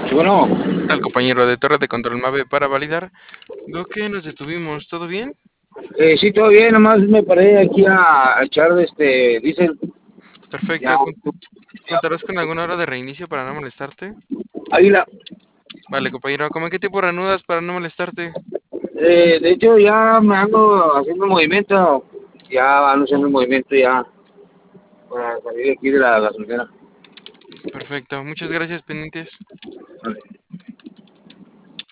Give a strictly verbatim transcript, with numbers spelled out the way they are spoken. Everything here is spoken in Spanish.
Sí, bueno, Al compañero de torre de control MAVE para validar. Veo que nos detuvimos, ¿todo bien? eh, sí, todo bien, nomás me paré aquí a, a echar este diésel. Ya, Perfecto. ¿Con- ¿Contarás con alguna hora de reinicio para no molestarte? Águila. Vale, compañero, ¿cómo en qué tipo reanudas para no molestarte? Eh, de hecho, ya me ando haciendo el movimiento. Ya ando haciendo el movimiento ya para salir aquí de la gasolinera. Perfecto, muchas gracias, pendientes.